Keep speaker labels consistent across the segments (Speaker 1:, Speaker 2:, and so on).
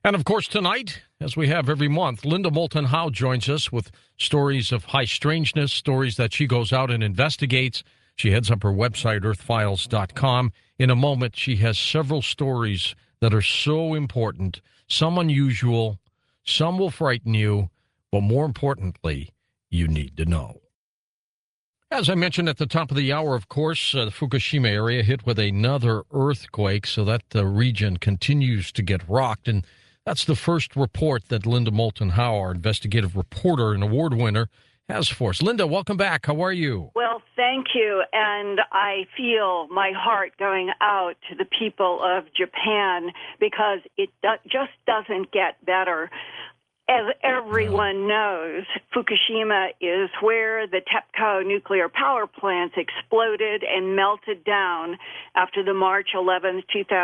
Speaker 1: And of course, tonight, as we have every month, Linda Moulton Howe joins us with stories of high strangeness, stories that she goes out and investigates. She heads up her website, earthfiles.com. In a moment, she has several stories that are so important, some unusual, some will frighten you, but more importantly, you need to know. As I mentioned at the top of the hour, of course, the Fukushima area hit with another earthquake, so that region continues to get rocked. And that's the first report that Linda Moulton Howe, our investigative reporter and award winner, has for us. Linda, welcome back. How are you?
Speaker 2: Well, thank you. And I feel my heart going out to the people of Japan because it just doesn't get better. As everyone knows, Fukushima is where the TEPCO nuclear power plants exploded and melted down after the March 11,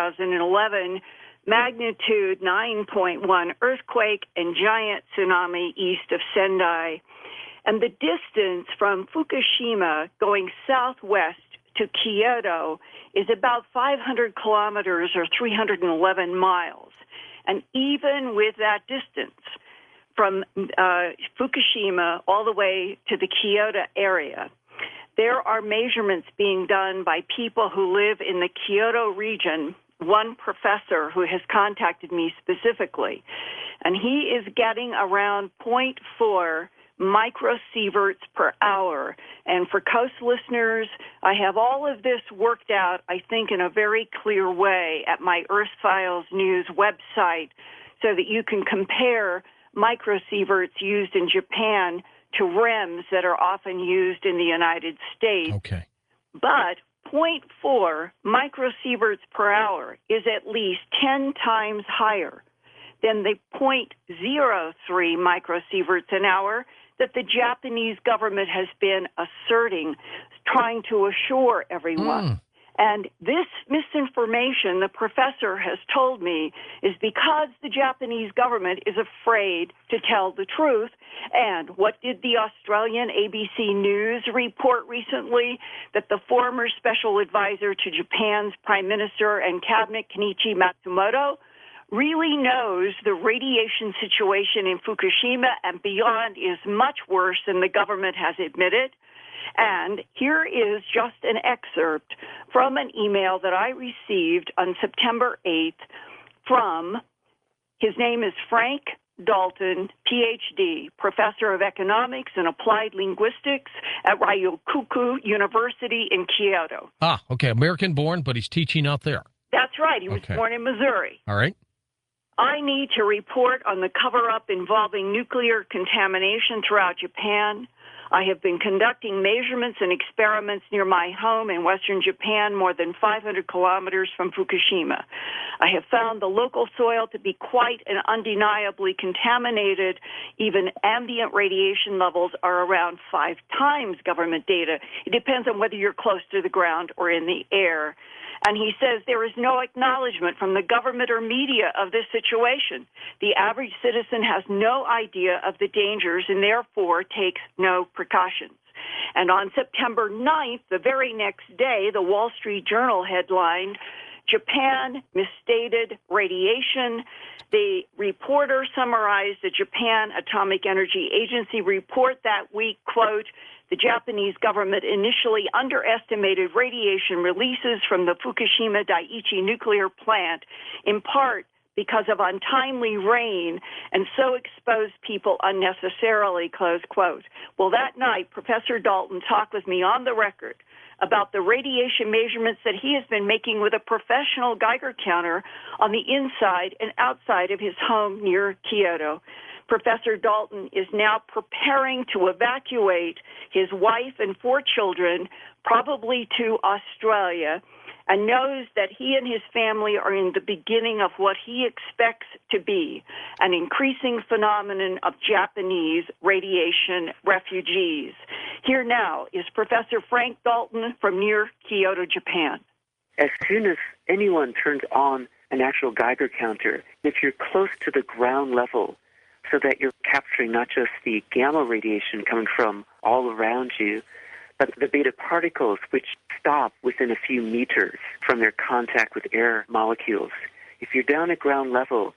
Speaker 2: 2011 magnitude 9.1 earthquake and giant tsunami east of Sendai. And the distance from Fukushima going southwest to Kyoto is about 500 kilometers or 311 miles. And even with that distance, from Fukushima all the way to the Kyoto area, there are measurements being done by people who live in the Kyoto region, one professor who has contacted me specifically, and he is getting around 0.4 microsieverts per hour. And for Coast listeners, I have all of this worked out, I think, in a very clear way at my Earth Files News website so that you can compare microsieverts used in Japan to REMS that are often used in the United States.
Speaker 1: Okay.
Speaker 2: But 0.4 microsieverts per hour is at least 10 times higher than the 0.03 microsieverts an hour that the Japanese government has been asserting, trying to assure everyone. And this misinformation, the professor has told me, is because the Japanese government is afraid to tell the truth. And what did the Australian ABC News report recently? That the former special advisor to Japan's prime minister and cabinet, Kenichi Matsumoto, really knows the radiation situation in Fukushima and beyond is much worse than the government has admitted. And here is just an excerpt from an email that I received on September 8th from, his name is Frank Dalton, PhD, professor of economics and applied linguistics at Ryokuku University in Kyoto.
Speaker 1: Ah, okay, American-born, but he's teaching out there.
Speaker 2: That's right. He was born in Missouri.
Speaker 1: All right.
Speaker 2: I need to report on the cover-up involving nuclear contamination throughout Japan. I have been conducting measurements and experiments near my home in western Japan, more than 500 kilometers from Fukushima. I have found the local soil to be quite and undeniably contaminated. Even ambient radiation levels are around 5 times government data. It depends on whether you're close to the ground or in the air. And he says there is no acknowledgement from the government or media of this situation. The average citizen has no idea of the dangers and therefore takes no precautions. And on September 9th, the very next day, the Wall Street Journal headlined, Japan misstated radiation. The reporter summarized the Japan Atomic Energy Agency report that week, quote, the Japanese government initially underestimated radiation releases from the Fukushima Daiichi nuclear plant, in part because of untimely rain, and so exposed people unnecessarily, close quote. Well, that night, Professor Dalton talked with me on the record about the radiation measurements that he has been making with a professional Geiger counter on the inside and outside of his home near Kyoto. Professor Dalton is now preparing to evacuate his wife and 4 children, probably to Australia, and knows that he and his family are in the beginning of what he expects to be an increasing phenomenon of Japanese radiation refugees. Here now is Professor Frank Dalton from near Kyoto, Japan.
Speaker 3: As soon as anyone turns on an actual Geiger counter, if you're close to the ground level, so that you're capturing not just the gamma radiation coming from all around you, but the beta particles which stop within a few meters from their contact with air molecules. If you're down at ground level,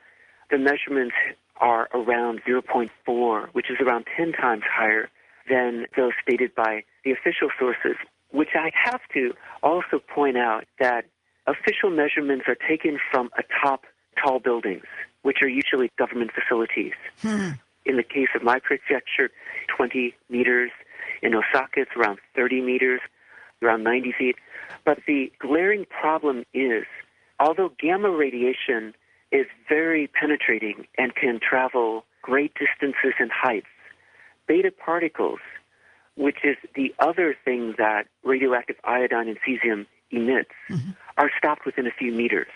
Speaker 3: the measurements are around zero point 0.4, which is around 10 times higher than those stated by the official sources, which I have to also point out that official measurements are taken from atop tall buildings, which are usually government facilities. In the case of my prefecture, 20 meters. In Osaka, it's around 30 meters, around 90 feet. But the glaring problem is, although gamma radiation is very penetrating and can travel great distances and heights, beta particles, which is the other thing that radioactive iodine and cesium emits, are stopped within a few meters.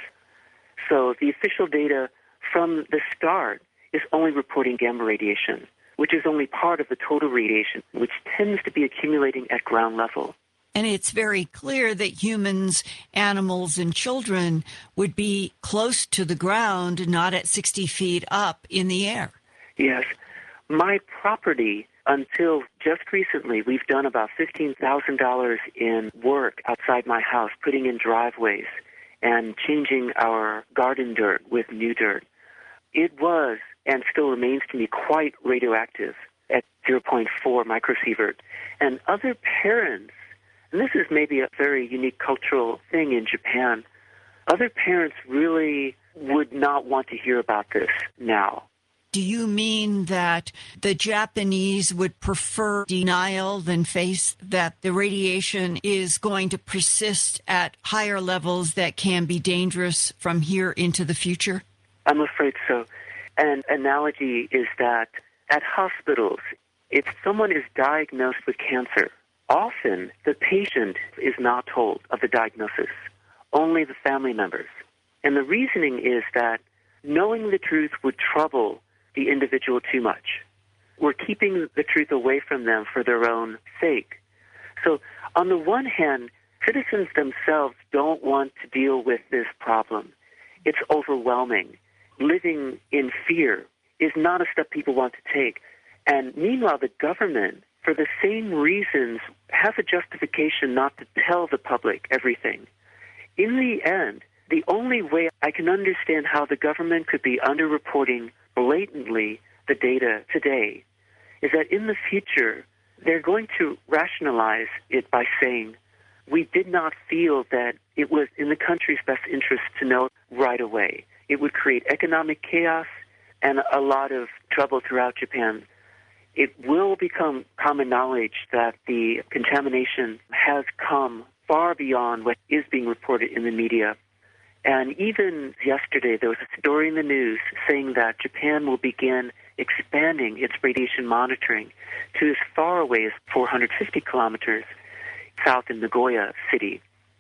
Speaker 3: So the official data from the start is only reporting gamma radiation, which is only part of the total radiation, which tends to be accumulating at ground level.
Speaker 4: And it's very clear that humans, animals, and children would be close to the ground, not at 60 feet up in the air.
Speaker 3: Yes. My property, until just recently, we've done about $15,000 in work outside my house, putting in driveways and changing our garden dirt with new dirt. It was, and still remains to me, quite radioactive at 0.4 microsievert. And other parents, and this is maybe a very unique cultural thing in Japan, other parents really would not want to hear about this now.
Speaker 4: Do you mean that the Japanese would prefer denial than face that the radiation is going to persist at higher levels that can be dangerous from here into the future?
Speaker 3: I'm afraid so. An analogy is that at hospitals, if someone is diagnosed with cancer, often the patient is not told of the diagnosis, only the family members. And the reasoning is that knowing the truth would trouble the individual too much. We're keeping the truth away from them for their own sake. So on the one hand, citizens themselves don't want to deal with this problem. It's overwhelming. Living in fear is not a step people want to take. And meanwhile, the government, for the same reasons, has a justification not to tell the public everything. In the end, the only way I can understand how the government could be underreporting blatantly the data today is that in the future, they're going to rationalize it by saying, we did not feel that it was in the country's best interest to know right away. It would create economic chaos and a lot of trouble throughout Japan. It will become common knowledge that the contamination has come far beyond what is being reported in the media. And even yesterday, there was a story in the news saying that Japan will begin expanding its radiation monitoring to as far away as 450 kilometers south in Nagoya City.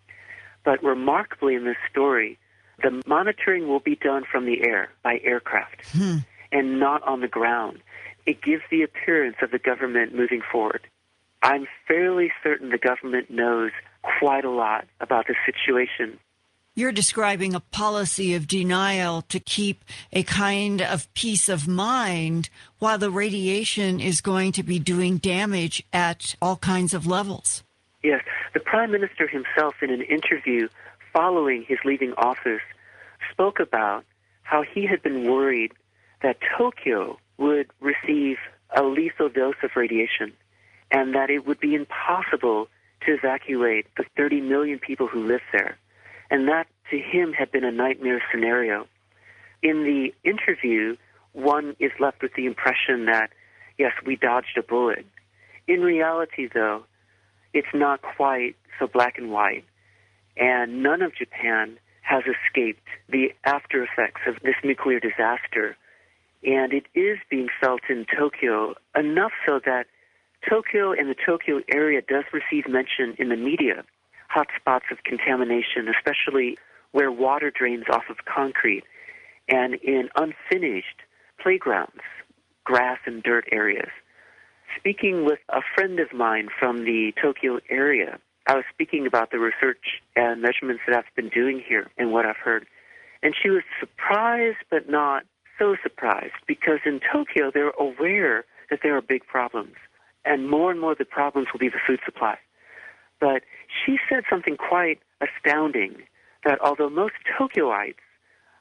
Speaker 3: But remarkably in this story, the monitoring will be done from the air, by aircraft, and not on the ground. It gives the appearance of the government moving forward. I'm fairly certain the government knows quite a lot about the situation.
Speaker 4: You're describing a policy of denial to keep a kind of peace of mind while the radiation is going to be doing damage at all kinds of levels.
Speaker 3: Yes, the Prime Minister himself in an interview following his leaving office spoke about how he had been worried that Tokyo would receive a lethal dose of radiation and that it would be impossible to evacuate the 30 million people who live there. And that, to him, had been a nightmare scenario. In the interview, one is left with the impression that, yes, we dodged a bullet. In reality, though, it's not quite so black and white. And none of Japan has escaped the after effects of this nuclear disaster. And it is being felt in Tokyo, enough so that Tokyo and the Tokyo area does receive mention in the media. Hotspots of contamination, especially where water drains off of concrete, and in unfinished playgrounds, grass and dirt areas. Speaking with a friend of mine from the Tokyo area, I was speaking about the research and measurements that I've been doing here and what I've heard. And she was surprised, but not so surprised, because in Tokyo they're aware that there are big problems. And more the problems will be the food supply. But she said something quite astounding, that although most Tokyoites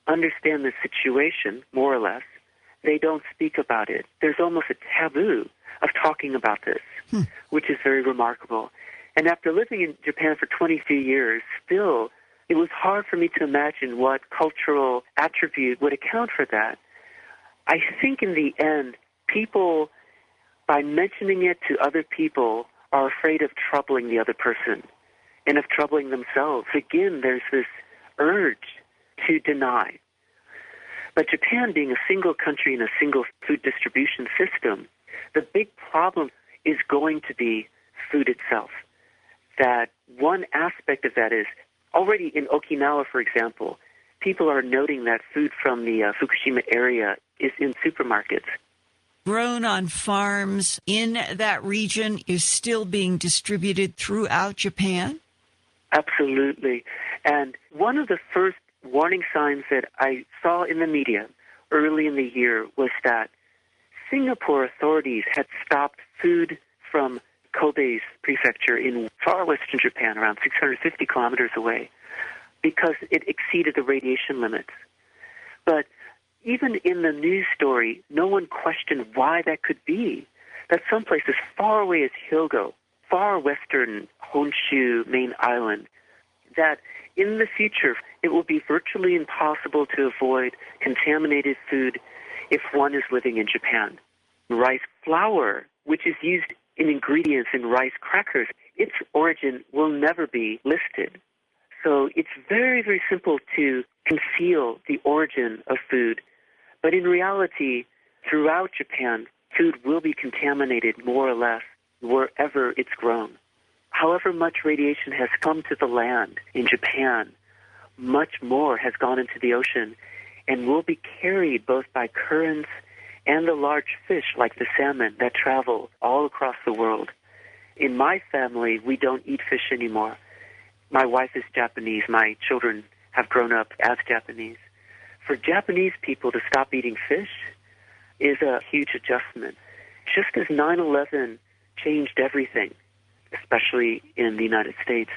Speaker 3: understand the situation, more or less, they don't speak about it. There's almost a taboo of talking about this, which is very remarkable. And after living in Japan for 22 years, still, it was hard for me to imagine what cultural attribute would account for that. I think in the end, people, by mentioning it to other people, are afraid of troubling the other person and of troubling themselves. Again, there's this urge to deny. But Japan, being a single country and a single food distribution system, the big problem is going to be food itself. That one aspect of that is, already in Okinawa, for example, people are noting that food from the Fukushima area is in supermarkets.
Speaker 4: Grown on farms in that region is still being distributed throughout Japan?
Speaker 3: Absolutely. And one of the first warning signs that I saw in the media early in the year was that Singapore authorities had stopped food from Kobe's prefecture in far western Japan, around 650 kilometers away, because it exceeded the radiation limits. But even in the news story, no one questioned why that could be. That someplace as far away as Hyogo, far western Honshu main island, that in the future it will be virtually impossible to avoid contaminated food if one is living in Japan. Rice flour, which is used in ingredients in rice crackers, its origin will never be listed. So it's very, very simple to conceal the origin of food. But in reality, throughout Japan, food will be contaminated more or less wherever it's grown. However much radiation has come to the land in Japan, much more has gone into the ocean and will be carried both by currents and the large fish like the salmon that travel all across the world. In my family, we don't eat fish anymore. My wife is Japanese. My children have grown up as Japanese. For Japanese people to stop eating fish is a huge adjustment. Just as 9/11 changed everything, especially in the United States,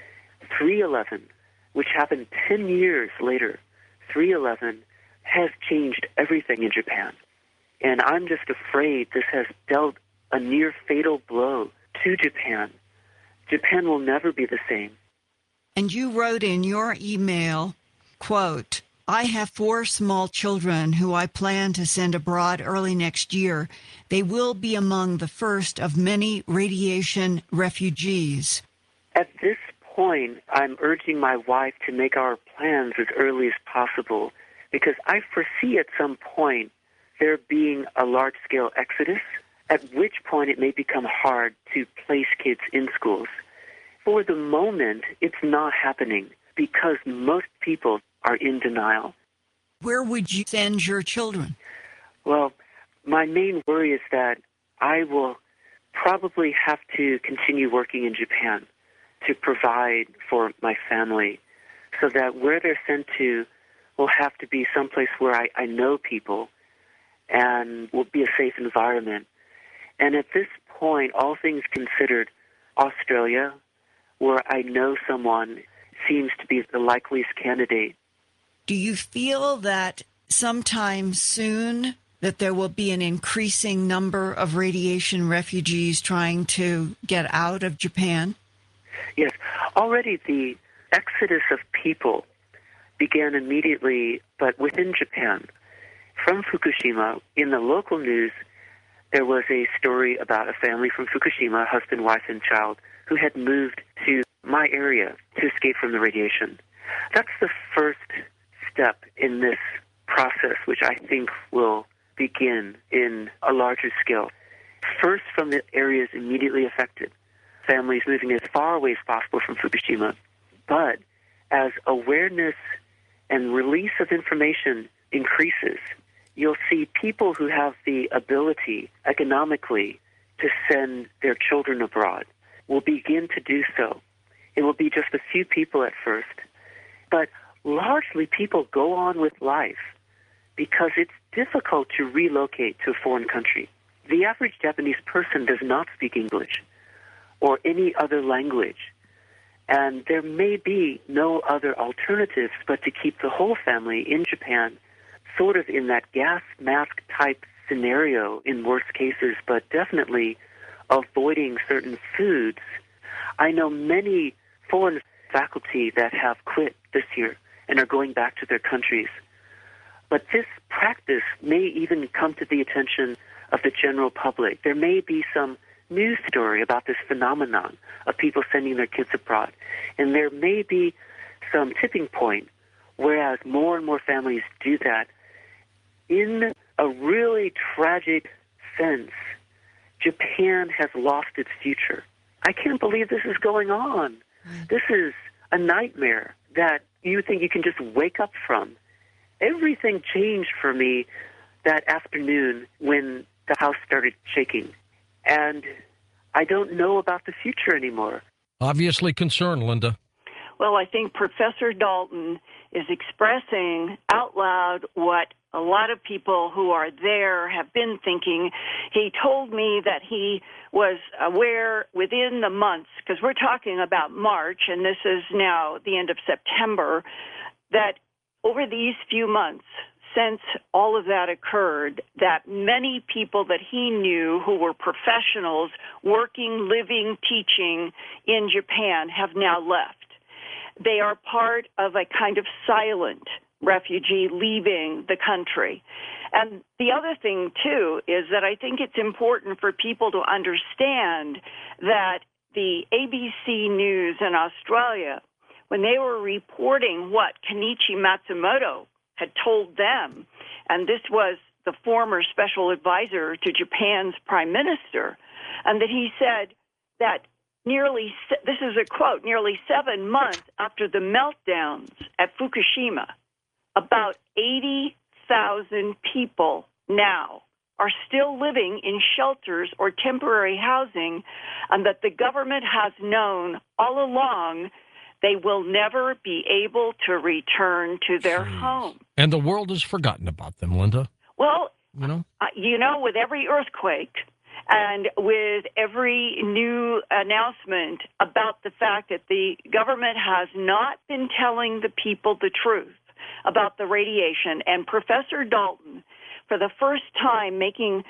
Speaker 3: 3/11, which happened 10 years later, 3/11 has changed everything in Japan. And I'm just afraid this has dealt a near fatal blow to Japan. Japan will never be the same.
Speaker 4: And you wrote in your email, quote, I have 4 small children who I plan to send abroad early next year. They will be among the first of many radiation refugees.
Speaker 3: At this point, I'm urging my wife to make our plans as early as possible because I foresee at some point there being a large-scale exodus, at which point it may become hard to place kids in schools. For the moment, it's not happening because most people are in denial.
Speaker 4: Where would you send your children?
Speaker 3: Well, my main worry is that I will probably have to continue working in Japan to provide for my family so that where they're sent to will have to be someplace where I know people and will be a safe environment. And at this point, all things considered, Australia, where I know someone, seems to be the likeliest candidate.
Speaker 4: Do you feel that sometime soon that there will be an increasing number of radiation refugees trying to get out of Japan?
Speaker 3: Yes. Already the exodus of people began immediately, but within Japan. From Fukushima, in the local news, there was a story about a family from Fukushima, husband, wife, and child, who had moved to my area to escape from the radiation. That's the first step in this process, which I think will begin in a larger scale. First, from the areas immediately affected, families moving as far away as possible from Fukushima. But as awareness and release of information increases, you'll see people who have the ability economically to send their children abroad will begin to do so. It will be just a few people at first, but largely people go on with life because it's difficult to relocate to a foreign country. The average Japanese person does not speak English or any other language, And there may be no other alternatives but to keep the whole family in Japan, sort of in that gas mask type scenario in worst cases, but definitely avoiding certain foods. I know many foreign faculty that have quit this year and are going back to their countries. But this practice may even come to the attention of the general public. There may be some news story about this phenomenon of people sending their kids abroad. And there may be some tipping point, whereas more and more families do that. In a really tragic sense, Japan has lost its future. I can't believe this is going on. This is a nightmare that you think you can just wake up from. Everything changed for me that afternoon when the house started shaking. And I don't know about the future anymore.
Speaker 1: Obviously concerned, Linda.
Speaker 2: Well, I think Professor Dalton is expressing out loud what a lot of people who are there have been thinking. He told me that he was aware within the months, because we're talking about March, and this is now the end of September, that over these few months, since all of that occurred, that many people that he knew who were professionals working, living, teaching in Japan have now left. They are part of a kind of silent refugee leaving the country. And the other thing, too, is that I think it's important for people to understand that the ABC News in Australia, when they were reporting what Kenichi Matsumoto had told them, and this was the former special advisor to Japan's prime minister, and that he said that this is a quote, nearly 7 months after the meltdowns at Fukushima, about 80,000 people now are still living in shelters or temporary housing, and that the government has known all along they will never be able to return to their home.
Speaker 1: And the world has forgotten about them, Linda.
Speaker 2: Well, with every earthquake and with every new announcement about the fact that the government has not been telling the people the truth about the radiation, and Professor Dalton, for the first time, making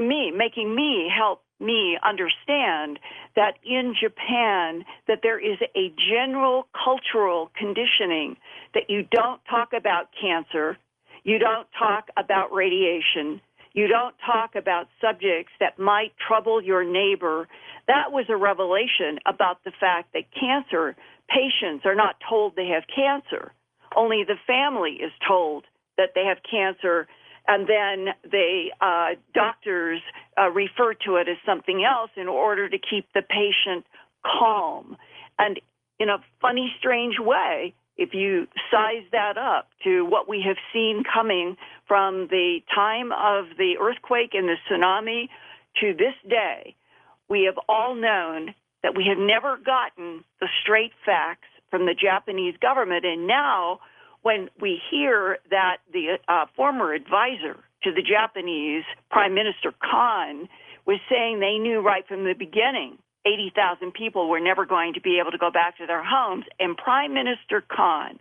Speaker 2: me help me understand that in Japan that there is a general cultural conditioning that you don't talk about cancer, you don't talk about radiation, you don't talk about subjects that might trouble your neighbor. That was a revelation about the fact that cancer patients are not told they have cancer. Only the family is told that they have cancer, and then the doctors refer to it as something else in order to keep the patient calm. And in a funny, strange way, if you size that up to what we have seen coming from the time of the earthquake and the tsunami to this day, we have all known that we have never gotten the straight facts from the Japanese government. And now when we hear that the former advisor to the Japanese Prime Minister Khan was saying they knew right from the beginning 80,000 people were never going to be able to go back to their homes, and Prime Minister Khan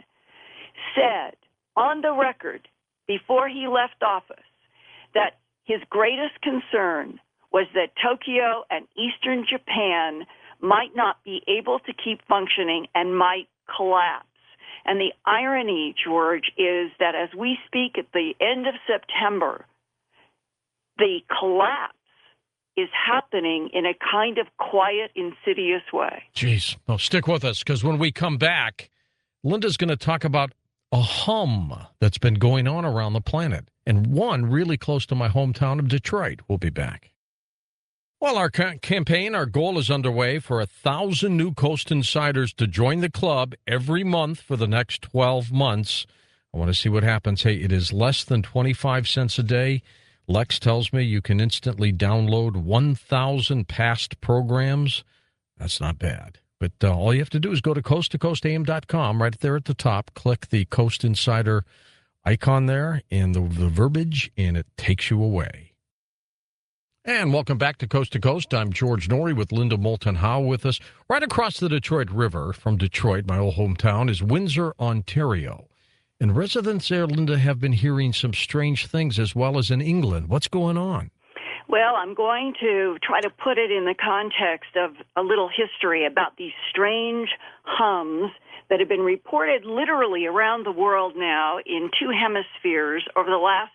Speaker 2: said on the record before he left office that his greatest concern was that Tokyo and eastern Japan might not be able to keep functioning and might collapse. And the irony, George, is that as we speak at the end of September, the collapse is happening in a kind of quiet, insidious way.
Speaker 1: Jeez. Well, stick with us, because when we come back, Linda's going to talk about a hum that's been going on around the planet, and one really close to my hometown of Detroit. We'll be back. Well, our campaign, our goal is underway for 1,000 new Coast Insiders to join the club every month for the next 12 months. I want to see what happens. Hey, it is less than 25 cents a day. Lex tells me you can instantly download 1,000 past programs. That's not bad. But all you have to do is go to coasttocoastam.com. Right there at the top, click the Coast Insider icon there and the verbiage, and it takes you away. And welcome back to Coast. I'm George Norrie with Linda Moulton Howe with us. Right across the Detroit River from Detroit, my old hometown, is Windsor, Ontario. And residents there, Linda, have been hearing some strange things as well as in England. What's going on?
Speaker 2: Well, I'm going to try to put it in the context of a little history about these strange hums that have been reported literally around the world now in two hemispheres over the last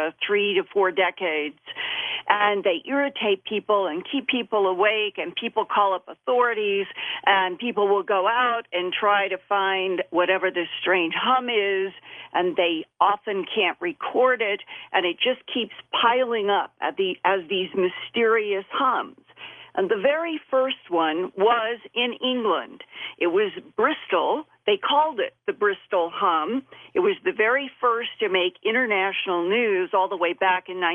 Speaker 2: 3 to 4 decades. And they irritate people and keep people awake, and people call up authorities, and people will go out and try to find whatever this strange hum is, and they often can't record it, and it just keeps piling up as these mysterious hums. And the very first one was in England. It was Bristol. They called it the Bristol hum. It was the very first to make international news all the way back in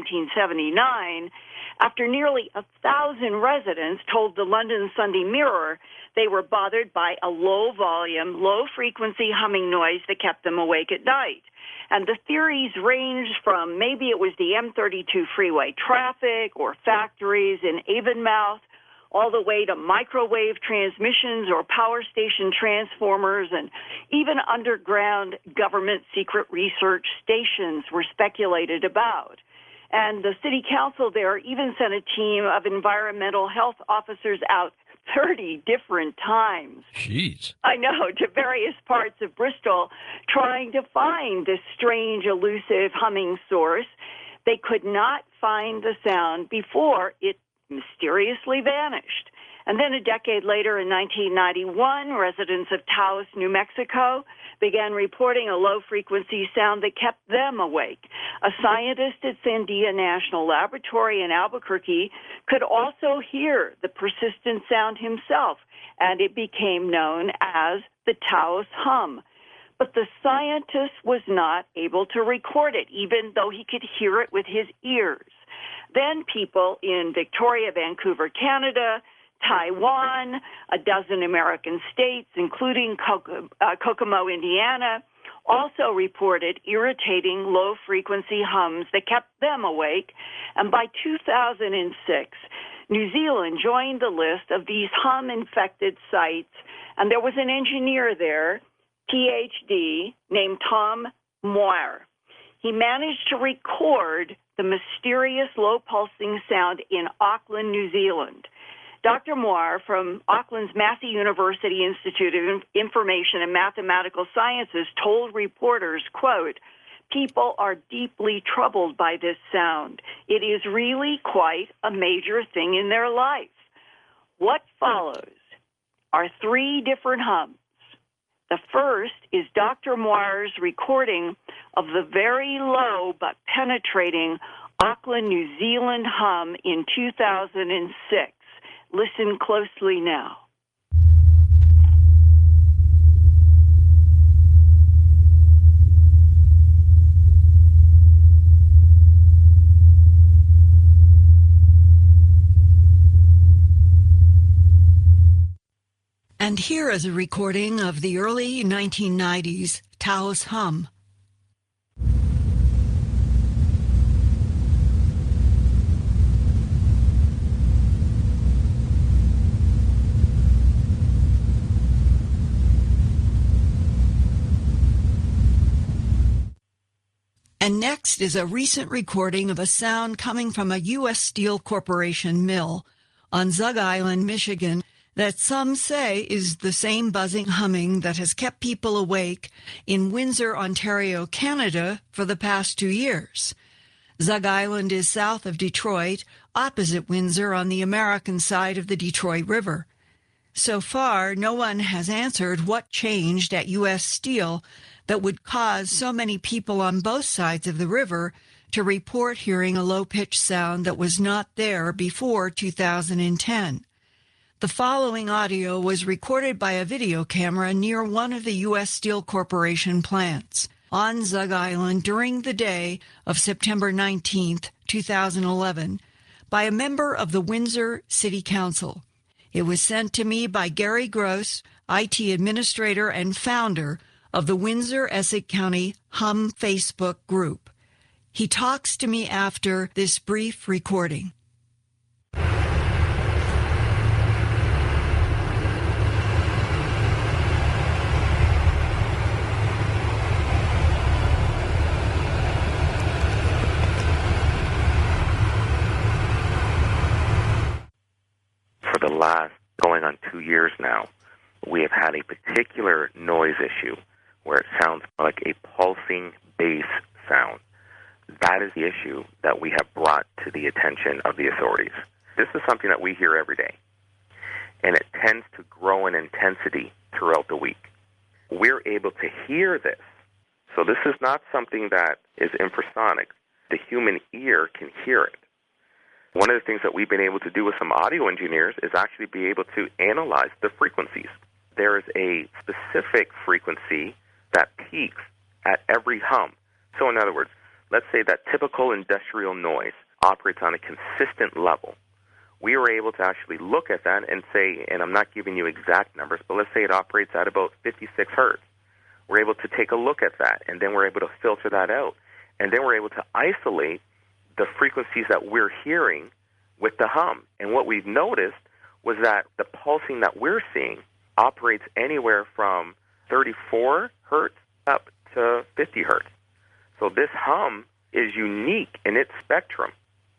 Speaker 2: 1979. After nearly 1,000 residents told the London Sunday Mirror they were bothered by a low-volume, low-frequency humming noise that kept them awake at night. And the theories ranged from maybe it was the M32 freeway traffic or factories in Avonmouth, all the way to microwave transmissions or power station transformers, and even underground government secret research stations were speculated about. And the city council there even sent a team of environmental health officers out 30 different times.
Speaker 1: Jeez.
Speaker 2: I know, to various parts of Bristol, trying to find this strange, elusive humming source. They could not find the sound before it mysteriously vanished. And then a decade later, in 1991, residents of Taos, New Mexico, began reporting a low-frequency sound that kept them awake. A scientist at Sandia National Laboratory in Albuquerque could also hear the persistent sound himself, and it became known as the Taos hum. But the scientist was not able to record it, even though he could hear it with his ears. Then people in Victoria, Vancouver, Canada, Taiwan, a dozen American states, including Kokomo, Indiana, also reported irritating low-frequency hums that kept them awake. And by 2006, New Zealand joined the list of these hum-infected sites, and there was an engineer there, PhD, named Tom Moir. He managed to record the mysterious low-pulsing sound in Auckland, New Zealand. Dr. Moir from Auckland's Massey University Institute of Information and Mathematical Sciences told reporters, quote, "People are deeply troubled by this sound. It is really quite a major thing in their life." What follows are 3 different hums. The first is Dr. Moir's recording of the very low but penetrating Auckland, New Zealand hum in 2006. Listen closely now.
Speaker 4: And here is a recording of the early 1990s Taos hum. And next is a recent recording of a sound coming from a U.S. Steel Corporation mill on Zug Island, Michigan, that some say is the same buzzing humming that has kept people awake in Windsor, Ontario, Canada for the past 2 years. Zug Island is south of Detroit, opposite Windsor on the American side of the Detroit River. So far, no one has answered what changed at U.S. Steel that would cause so many people on both sides of the river to report hearing a low-pitched sound that was not there before 2010. The following audio was recorded by a video camera near one of the U.S. Steel Corporation plants on Zug Island during the day of September 19, 2011, by a member of the Windsor City Council. It was sent to me by Gary Gross, IT administrator and founder of the Windsor-Essex County Hum Facebook group. He talks to me after this brief recording.
Speaker 5: last going on 2 years now, we have had a particular noise issue where it sounds like a pulsing bass sound. That is the issue that we have brought to the attention of the authorities. This is something that we hear every day, and it tends to grow in intensity throughout the week. We're able to hear this. So this is not something that is infrasonic. The human ear can hear it. One of the things that we've been able to do with some audio engineers is actually be able to analyze the frequencies. There is a specific frequency that peaks at every hum. So in other words, let's say that typical industrial noise operates on a consistent level. We were able to actually look at that and say, and I'm not giving you exact numbers, but let's say it operates at about 56 hertz. We're able to take a look at that, and then we're able to filter that out. And then we're able to isolate the frequencies that we're hearing with the hum. And what we've noticed was that the pulsing that we're seeing operates anywhere from 34 hertz up to 50 hertz. So this hum is unique in its spectrum.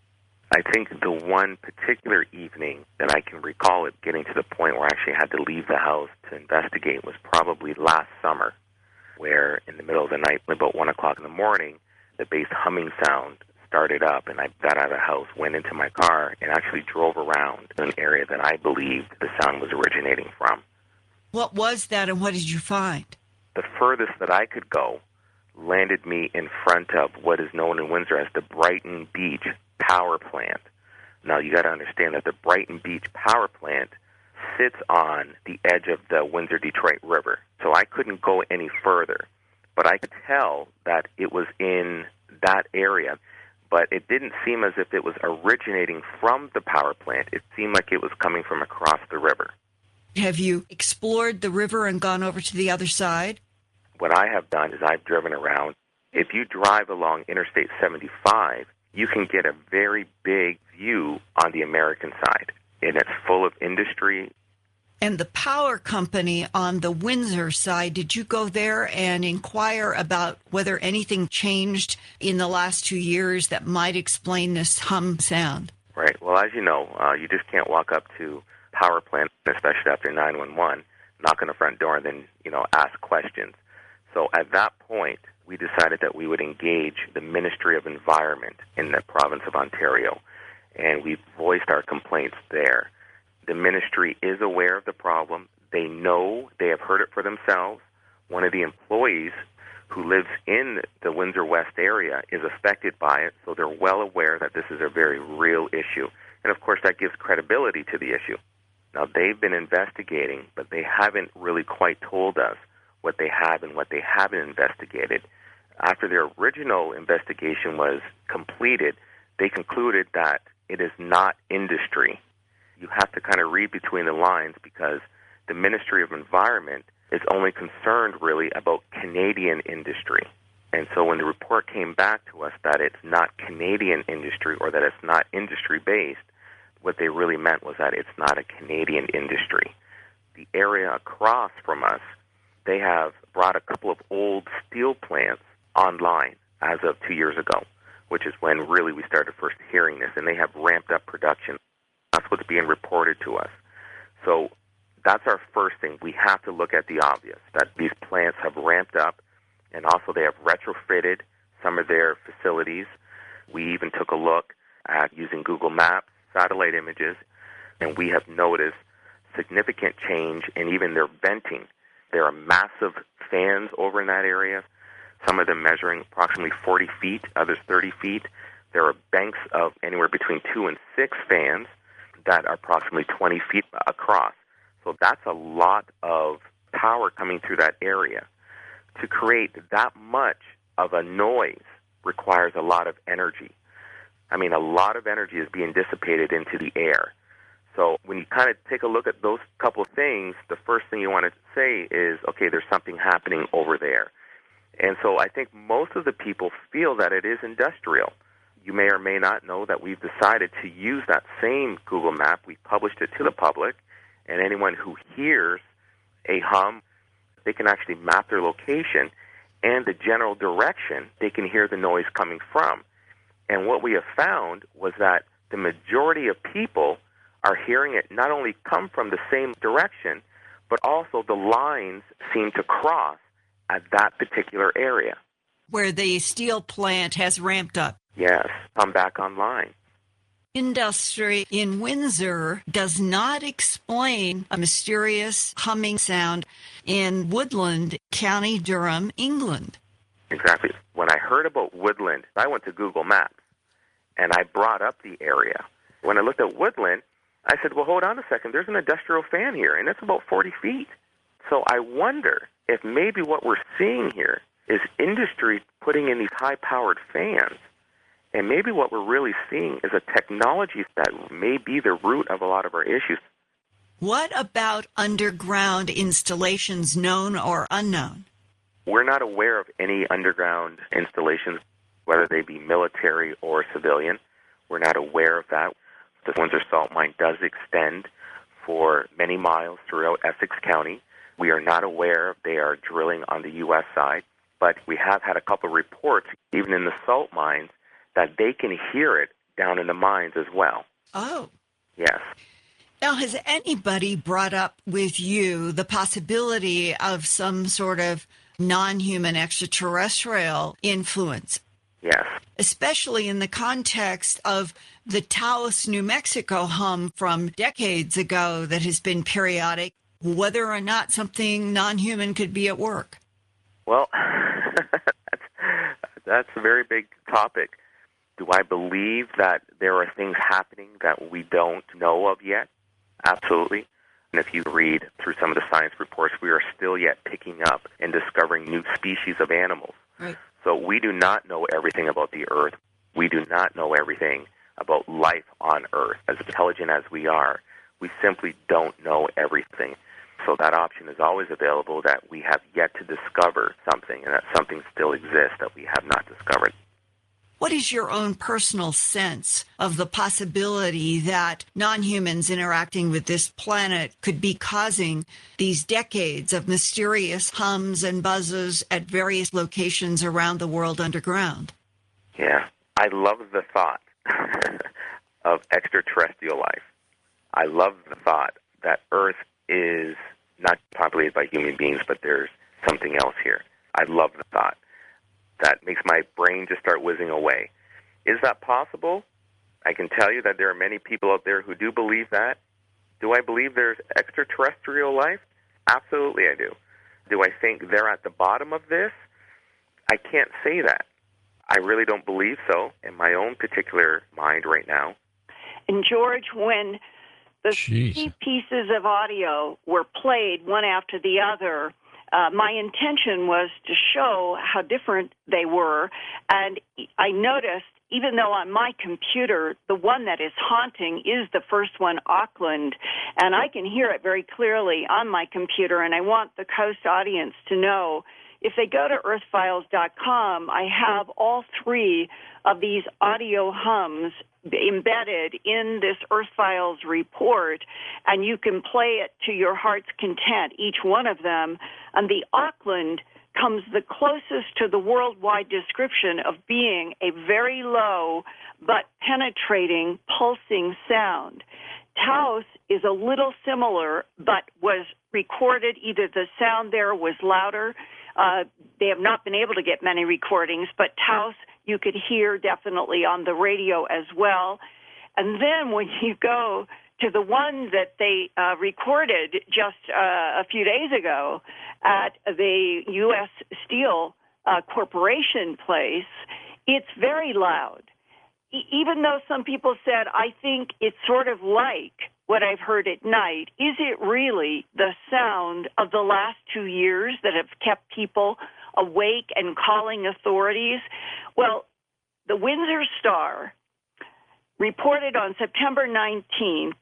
Speaker 5: I think the one particular evening that I can recall it getting to the point where I actually had to leave the house to investigate was probably last summer, where in the middle of the night, about 1 o'clock in the morning, the bass humming sound started up, and I got out of the house, went into my car, and actually drove around an area that I believed the sound was originating from.
Speaker 4: What was that, and what did you find?
Speaker 5: The furthest that I could go landed me in front of what is known in Windsor as the Brighton Beach Power Plant. Now, you got to understand that the Brighton Beach Power Plant sits on the edge of the Windsor-Detroit River, so I couldn't go any further. But I could tell that it was in that area, but it didn't seem as if it was originating from the power plant. It seemed like it was coming from across the river.
Speaker 4: Have you explored the river and gone over to the other side?
Speaker 5: What I have done is I've driven around. If you drive along Interstate 75, you can get a very big view on the American side, and it's full of industry.
Speaker 4: And the power company on the Windsor side, did you go there and inquire about whether anything changed in the last 2 years that might explain this hum sound?
Speaker 5: Right. Well, as you know, you just can't walk up to power plant, especially after 911, knock on the front door and then, ask questions. So at that point, we decided that we would engage the Ministry of Environment in the province of Ontario, and we voiced our complaints there. The ministry is aware of the problem. They know, they have heard it for themselves. One of the employees who lives in the Windsor West area is affected by it, so they're well aware that this is a very real issue. And of course, that gives credibility to the issue. Now, they've been investigating, but they haven't really quite told us what they have and what they haven't investigated. After their original investigation was completed, they concluded that it is not industry. You have to kind of read between the lines because the Ministry of Environment is only concerned really about Canadian industry. And so when the report came back to us that it's not Canadian industry or that it's not industry-based, what they really meant was that it's not a Canadian industry. The area across from us, they have brought a couple of old steel plants online as of 2 years ago, which is when really we started first hearing this, and they have ramped up production. That's what's being reported to us. So that's our first thing. We have to look at the obvious, that these plants have ramped up, and also they have retrofitted some of their facilities. We even took a look at using Google Maps, satellite images, and we have noticed significant change in even their venting. There are massive fans over in that area, some of them measuring approximately 40 feet, others 30 feet. There are banks of anywhere between 2 and 6 fans that are approximately 20 feet across. So that's a lot of power coming through that area. To create that much of a noise requires a lot of energy. I mean, a lot of energy is being dissipated into the air. So when you kind of take a look at those couple of things, the first thing you want to say is, okay, there's something happening over there. And so I think most of the people feel that it is industrial. You may or may not know that we've decided to use that same Google map. We published it to the public, and anyone who hears a hum, they can actually map their location and the general direction they can hear the noise coming from. And what we have found was that the majority of people are hearing it not only come from the same direction, but also the lines seem to cross at that particular area.
Speaker 4: Where the steel plant has ramped up.
Speaker 5: Yes, come back online.
Speaker 4: Industry in Windsor does not explain a mysterious humming sound in Woodland, County Durham, England.
Speaker 5: Exactly. When I heard about Woodland, I went to Google Maps, and I brought up the area. When I looked at Woodland, I said, well, hold on a second. There's an industrial fan here, and it's about 40 feet. So I wonder if maybe what we're seeing here is industry putting in these high-powered fans. And maybe what we're really seeing is a technology that may be the root of a lot of our issues.
Speaker 4: What about underground installations, known or unknown?
Speaker 5: We're not aware of any underground installations, whether they be military or civilian. We're not aware of that. The Windsor Salt Mine does extend for many miles throughout Essex County. We are not aware if they are drilling on the U.S. side, but we have had a couple of reports, even in the salt mines, that they can hear it down in the mines as well.
Speaker 4: Oh.
Speaker 5: Yes.
Speaker 4: Now, has anybody brought up with you the possibility of some sort of non-human extraterrestrial influence?
Speaker 5: Yes.
Speaker 4: Especially in the context of the Taos, New Mexico hum from decades ago that has been periodic, whether or not something non-human could be at work?
Speaker 5: Well, that's a very big topic. Do I believe that there are things happening that we don't know of yet? Absolutely. And if you read through some of the science reports, we are still yet picking up and discovering new species of animals.
Speaker 4: Right.
Speaker 5: So we do not know everything about the Earth. We do not know everything about life on Earth. As intelligent as we are, we simply don't know everything. So that option is always available, that we have yet to discover something, and that something still exists that we have not discovered.
Speaker 4: What is your own personal sense of the possibility that non-humans interacting with this planet could be causing these decades of mysterious hums and buzzes at various locations around the world underground?
Speaker 5: Yeah, I love the thought of extraterrestrial life. I love the thought that Earth is not populated by human beings, but there's something else here. I love the thought. That makes my brain just start whizzing away. Is that possible? I can tell you that there are many people out there who do believe that. Do I believe there's extraterrestrial life? Absolutely I do. Do I think they're at the bottom of this? I can't say that. I really don't believe so in my own particular mind right now.
Speaker 2: And George, when the three pieces of audio were played one after the other, my intention was to show how different they were. And I noticed, even though on my computer, the one that is haunting is the first one, Auckland, and I can hear it very clearly on my computer, and I want the Coast audience to know, if they go to earthfiles.com, I have all three of these audio hums embedded in this Earth Files report, and you can play it to your heart's content, each one of them. And the Auckland comes the closest to the worldwide description of being a very low but penetrating, pulsing sound. Taos is a little similar, but was recorded, either the sound there was louder. They have not been able to get many recordings, but Taos you could hear definitely on the radio as well. And then when you go to the one that they recorded just a few days ago at the U.S. Steel Corporation place, it's very loud. Even though some people said, I think it's sort of like what I've heard at night, is it really the sound of the last 2 years that have kept people awake and calling authorities? Well, the Windsor Star reported on September 19th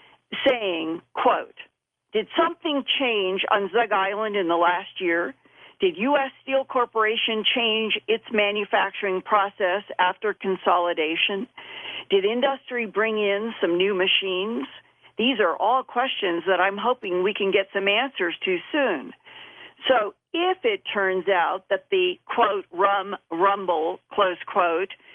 Speaker 2: saying, quote, did something change on Zug Island in the last year? Did U.S. Steel Corporation change its manufacturing process after consolidation? Did industry bring in some new machines? These are all questions that I'm hoping we can get some answers to soon. So if it turns out that the, quote, rumble, close quote,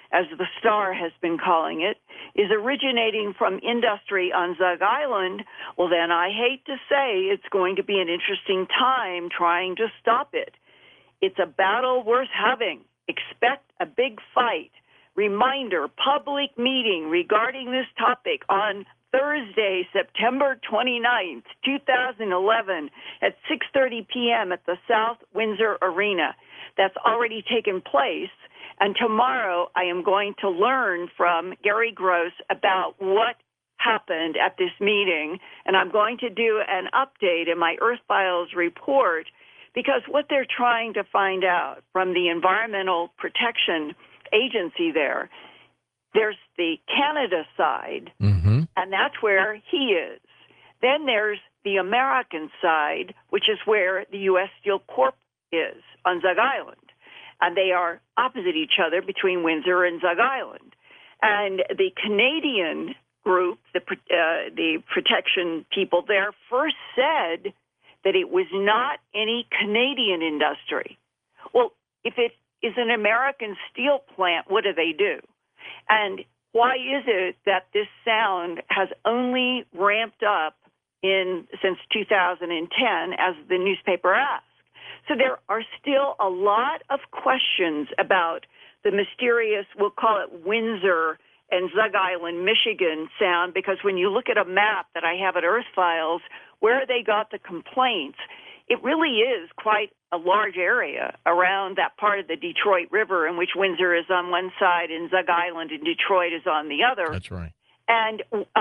Speaker 2: as the Star has been calling it, is originating from industry on Zug Island, well, then I hate to say it's going to be an interesting time trying to stop it. It's a battle worth having. Expect a big fight. Reminder, public meeting regarding this topic on Thursday, September 29th, 2011 at 6:30 p.m. at the South Windsor Arena. That's already taken place. And tomorrow I am going to learn from Gary Gross about what happened at this meeting. And I'm going to do an update in my Earth Files report, because what they're trying to find out from the Environmental Protection Agency there's the Canada side, and that's where he is. Then there's the American side, which is where the U.S. Steel Corp is on Zug Island. And they are opposite each other between Windsor and Zug Island. And the Canadian group, the protection people there, first said that it was not any Canadian industry. Well, if it is an American steel plant, what do they do? And why is it that this sound has only ramped up since 2010, as the newspaper asked? So there are still a lot of questions about the mysterious, we'll call it Windsor and Zug Island, Michigan sound, because when you look at a map that I have at Earth Files, where they got the complaints, it really is quite a large area around that part of the Detroit River, in which Windsor is on one side and Zug Island and Detroit is on the other.
Speaker 1: That's right.
Speaker 2: And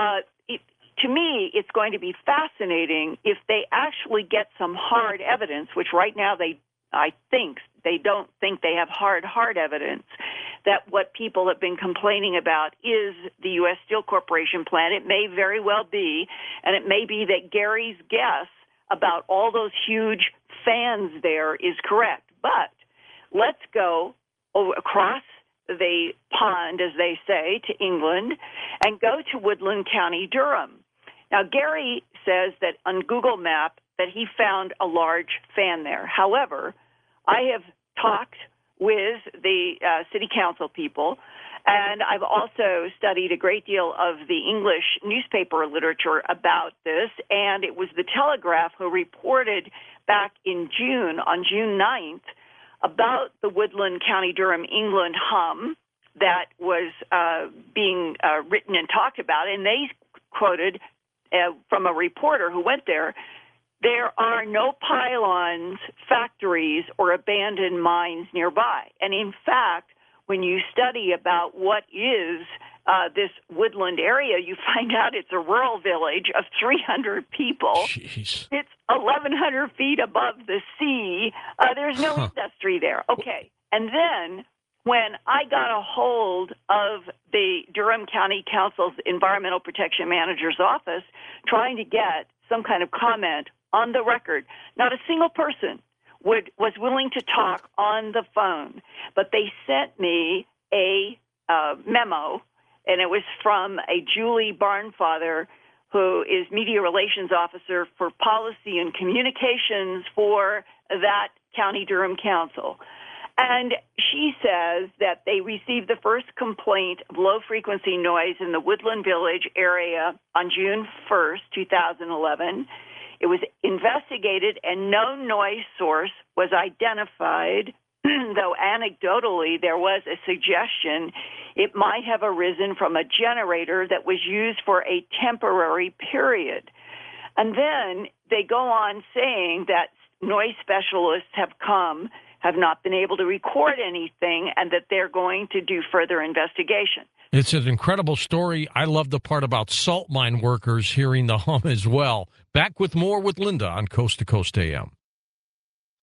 Speaker 2: to me, it's going to be fascinating if they actually get some hard evidence, which right now they don't think they have hard evidence, that what people have been complaining about is the U.S. Steel Corporation plant. It may very well be, and it may be that Gary's guess about all those huge fans there is correct. But let's go across the pond, as they say, to England, and go to Woodland County, Durham. Now, Gary says that on Google Maps that he found a large fan there. However, I have talked with the city council people, and I've also studied a great deal of the English newspaper literature about this, and it was the Telegraph who reported back in June, on June 9th, about the Woodland County, Durham, England hum that was being written and talked about, and they quoted from a reporter who went there, "There are no pylons, factories, or abandoned mines nearby." And in fact, when you study about what is this woodland area, you find out it's a rural village of 300 people.
Speaker 1: Jeez.
Speaker 2: It's 1,100 feet above the sea. There's no industry there. Okay. And then when I got a hold of the Durham County Council's Environmental Protection Manager's office trying to get some kind of comment on the record, not a single person was willing to talk on the phone. But they sent me a memo, and it was from a Julie Barnfather, who is Media Relations Officer for Policy and Communications for that County Durham Council. And she says that they received the first complaint of low-frequency noise in the Woodland Village area on June 1st, 2011. It was investigated, and no noise source was identified, though anecdotally there was a suggestion it might have arisen from a generator that was used for a temporary period. And then they go on saying that noise specialists have not been able to record anything, and that they're going to do further investigation.
Speaker 1: It's an incredible story. I love the part about salt mine workers hearing the hum as well. Back with more with Linda on Coast to Coast AM.